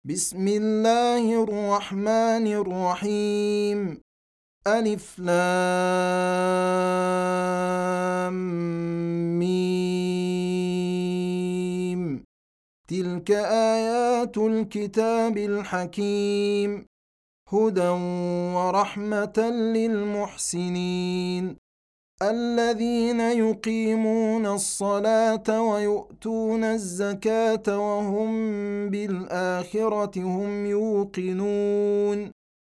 بسم الله الرحمن الرحيم. ألف لام ميم. تلك آيات الكتاب الحكيم، هدى ورحمة للمحسنين الذين يقيمون الصلاة ويؤتون الزكاة وهم بالآخرة هم يوقنون،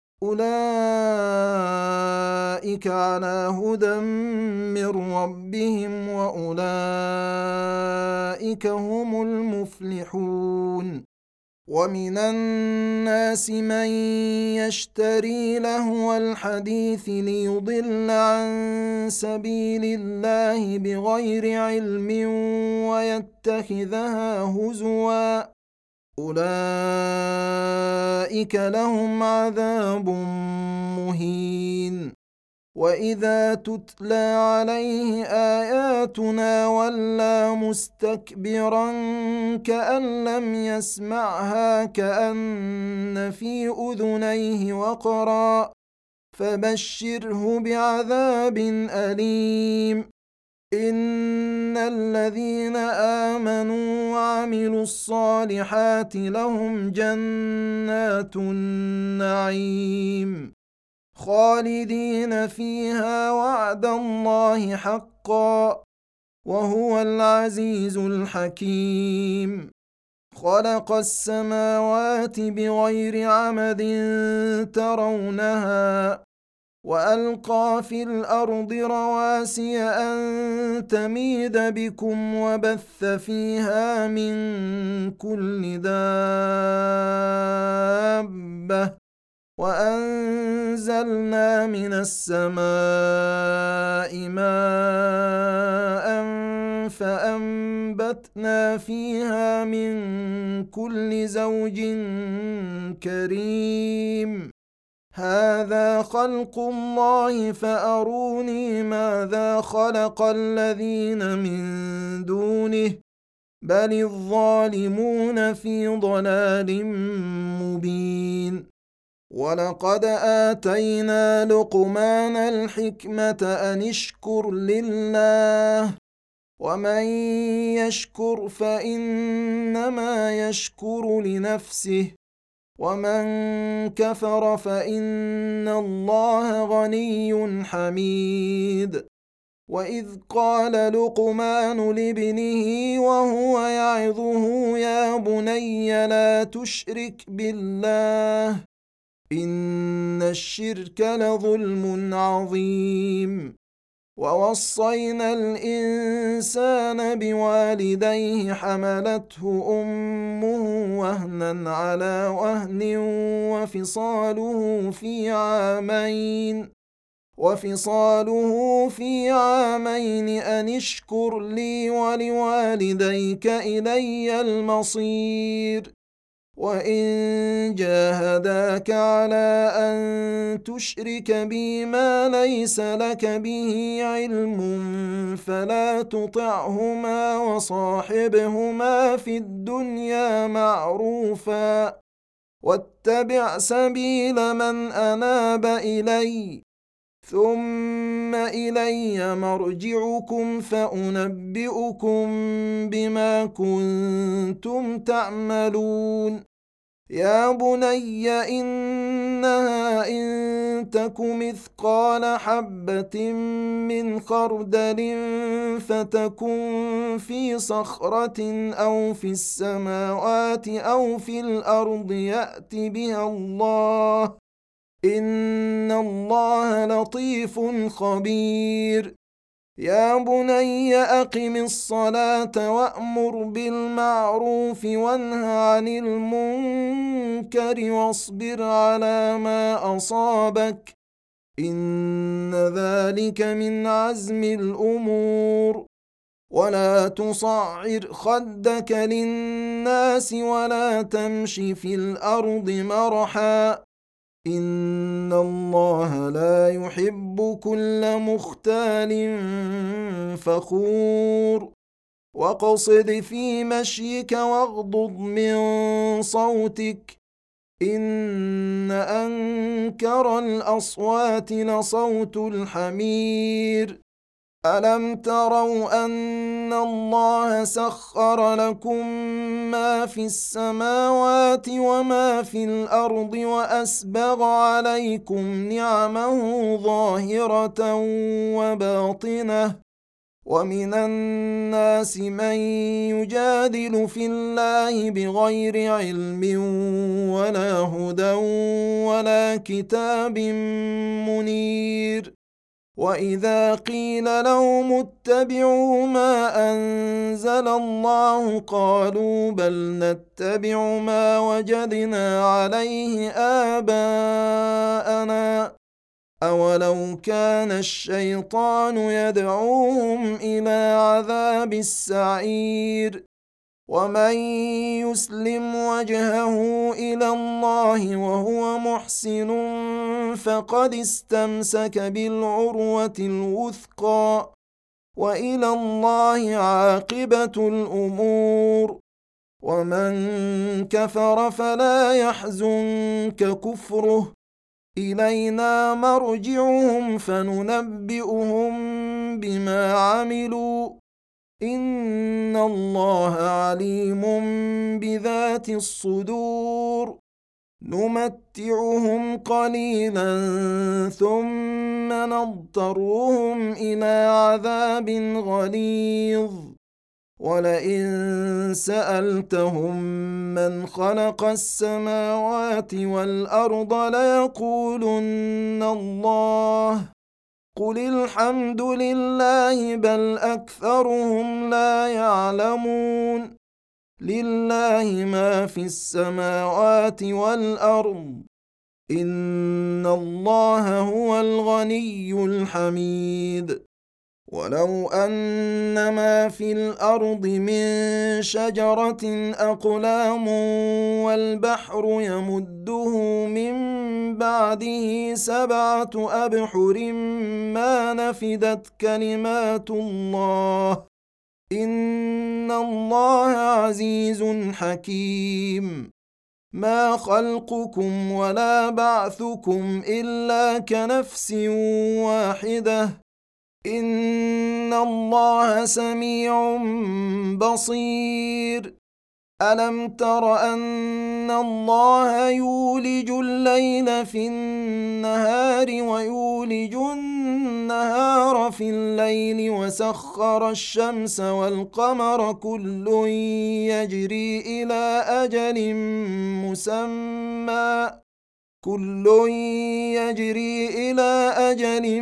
أولئك على هدى من ربهم وأولئك هم المفلحون. ومن الناس من يشتري لهو الحديث ليضل عن سبيل الله بغير علم ويتخذها هزوا، أولئك لهم عذاب مهين. وإذا تتلى عليه آياتنا ولى مستكبرا كأن لم يسمعها كأن في أذنيه وقرا، فبشره بعذاب أليم. إن الذين آمنوا وعملوا الصالحات لهم جنات النعيم خالدين فيها وعد الله حقا، وهو العزيز الحكيم. خلق السماوات بغير عمد ترونها، وألقى في الأرض رواسي أن تميد بكم وبث فيها من كل دابة، وأنزلنا من السماء ماء فأنبتنا فيها من كل زوج كريم. هذا خلق الله فأروني ماذا خلق الذين من دونه، بل الظالمون في ضلال مبين. ولقد آتينا لقمان الحكمة أن اشكر لله، ومن يشكر فإنما يشكر لنفسه، ومن كفر فإن الله غني حميد. وإذ قال لقمان لابنه وهو يعظه يا بني لا تشرك بالله إن الشرك لظلم عظيم. ووصينا الإنسان بوالديه حملته أمه وهنا على وهن وفصاله في عامين أن اشكر لي ولوالديك إلي المصير. وإن جاهداك على أن تشرك بي ما ليس لك به علم فلا تطعهما وصاحبهما في الدنيا معروفا، واتبع سبيل من أناب إلي، ثم إلي مرجعكم فأنبئكم بما كنتم تعملون. يا بني إنها إن تك مثقال حبة من خردل فتكن في صخرة أو في السماوات أو في الأرض يأت بها الله، إن الله لطيف خبير. يا بني أقم الصلاة وأمر بالمعروف وانه عن المنكر واصبر على ما أصابك، إن ذلك من عزم الأمور. ولا تصعر خدك للناس ولا تمش في الأرض مرحا، إن الله لا يحب كل مختال فخور. واقصد في مشيك واغضض من صوتك، إن أنكر الأصوات لصوت الحمير ألم تروا أن الله سخر لكم ما في السماوات وما في الأرض وأسبغ عليكم نعمه ظاهرة وباطنة ومن الناس من يجادل في الله بغير علم ولا هدى ولا كتاب منير وإذا قيل لهم اتبعوا ما أنزل الله قالوا بل نتبع ما وجدنا عليه آباءنا أولو كان الشيطان يدعوهم إلى عذاب السعير ومن يسلم وجهه إلى الله وهو محسن فقد استمسك بالعروة الوثقى وإلى الله عاقبة الأمور ومن كفر فلا يحزنك كفره إلينا مرجعهم فننبئهم بما عملوا إن الله عليم بذات الصدور نمتعهم قليلا ثم نضطرهم إلى عذاب غليظ ولئن سألتهم من خلق السماوات والأرض ليقولن الله قل الحمد لله بل أكثرهم لا يعلمون لله ما في السماوات والأرض إن الله هو الغني الحميد ولو أن ما في الأرض من شجرة أقلام والبحر يمده من بعده 7 أبحر ما نفدت كلمات الله إن الله عزيز حكيم ما خلقكم ولا بعثكم إلا كنفس واحدة إن الله سميع بصير ألم تر أن الله يولج الليل في النهار ويولج النهار في الليل وسخر الشمس والقمر كل يجري إلى أجل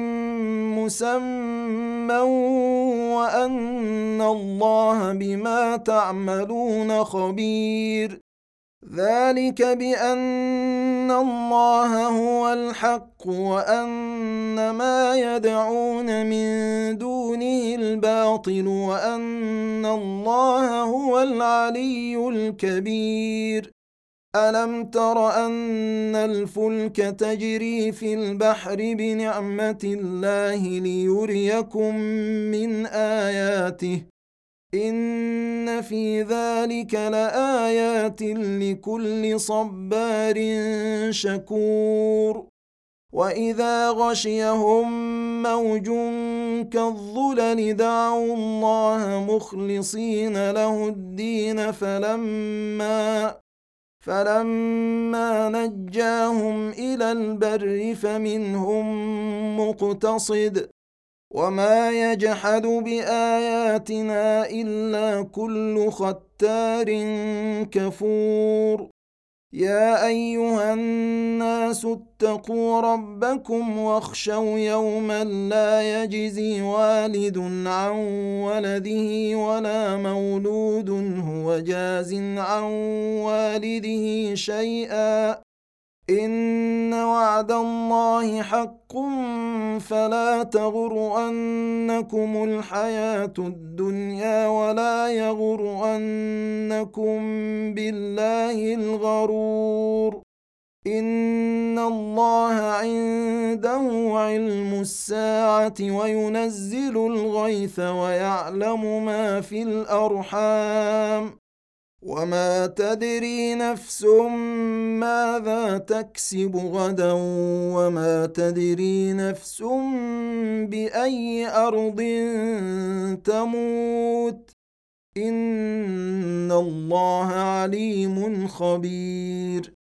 مسمى وأن الله بما تعملون خبير ذلك بأن الله هو الحق وأن ما يدعون من دونه الباطل وأن الله هو العلي الكبير ألم تر أن الفلك تجري في البحر بنعمة الله ليريكم من آياته إن في ذلك لآيات لكل صبار شكور وإذا غشيهم موج كالظلل دعوا الله مخلصين له الدين فلما نجاهم إلى البر فمنهم مقتصد وما يجحد بآياتنا إلا كل ختار كفور يا أيها الناس اتقوا ربكم واخشوا يوما لا يجزي والد عن ولده ولا مولود هو جاز عن والده شيئا إن وعد الله حق فلا تغرنكم الحياة الدنيا ولا يغرنكم بالله الغرور إن الله عنده علم الساعة وينزل الغيث ويعلم ما في الأرحام وما تدري نفس ماذا تكسب غدا وما تدري نفس بأي أرض تموت إن الله عليم خبير